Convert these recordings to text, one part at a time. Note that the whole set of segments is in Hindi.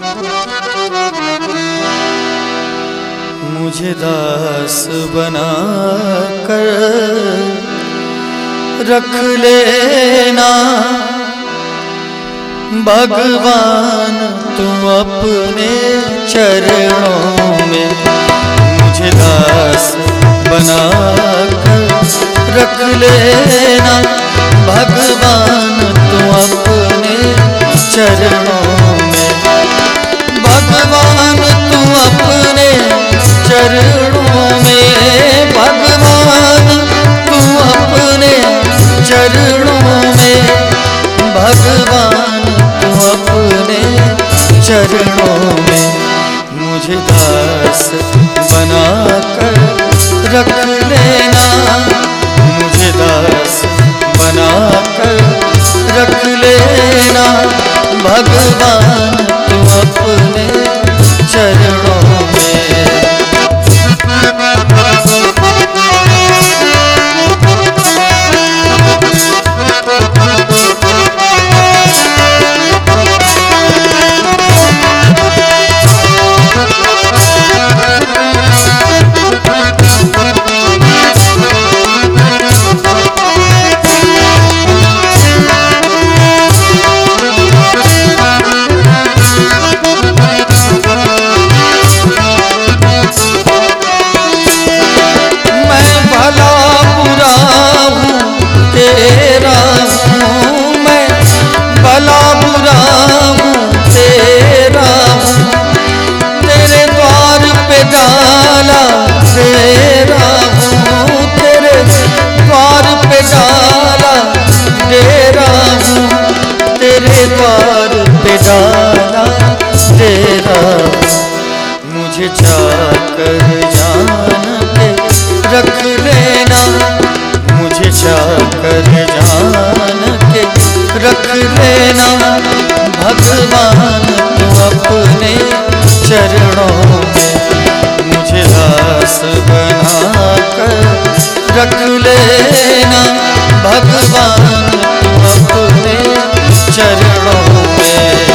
मुझे दास बना कर रख लेना भगवान तू अपने चरणों में। मुझे दास बना कर रख लेना भगवान तू अपने चरणों में। भगवान तू अपने चरणों में, भगवान तू अपने चरणों में, भगवान तू अपने चरणों में। मुझे दास बना कर रख लेना, मुझे दास बना कर रख लेना भगवान तू अपने चरणों में। मुझे चाकर जान के रख लेना, मुझे चाकर जान के रख लेना भगवान तू अपने चरणों में। मुझे दास बना कर रख लेना भगवान तू अपने चरणों में।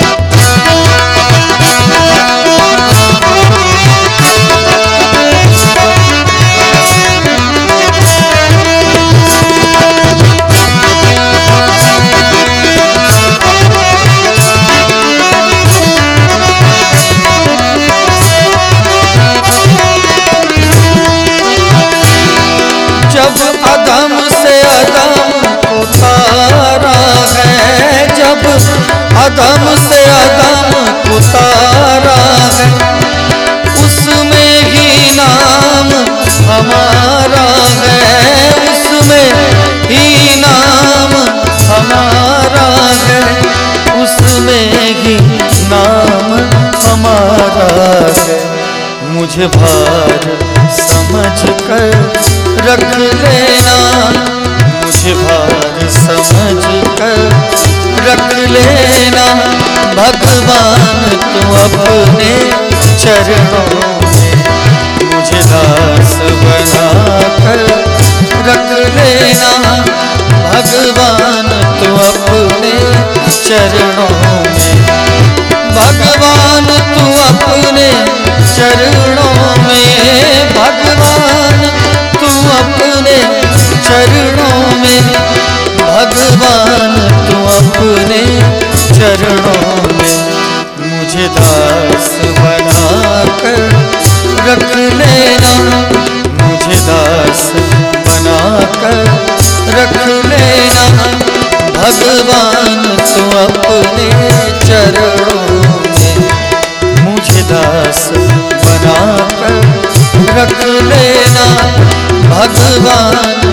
जब अदम से अदम उतारा है, जब अदम से अदम उतारा है, उसमें ही नाम हमारा है, उसमें ही नाम हमारा है, उसमें ही नाम हमारा है। मुझे भार समझ कर रख लेना, मुझे भार समझ कर रख लेना भगवान तू अपने चरणों में। मुझे दास बना कर रख लेना भगवान तू अपने चरणों में। भगवान तू अपने चरणों में, भगवान तू अपने चरणों में, भगवान तू अपने चरणों में। मुझे दास बना कर रख लेना, मुझे दास बना कर रख लेना भगवान तू अपने चरणों में। मुझे दास बना कर रख लेना भगवान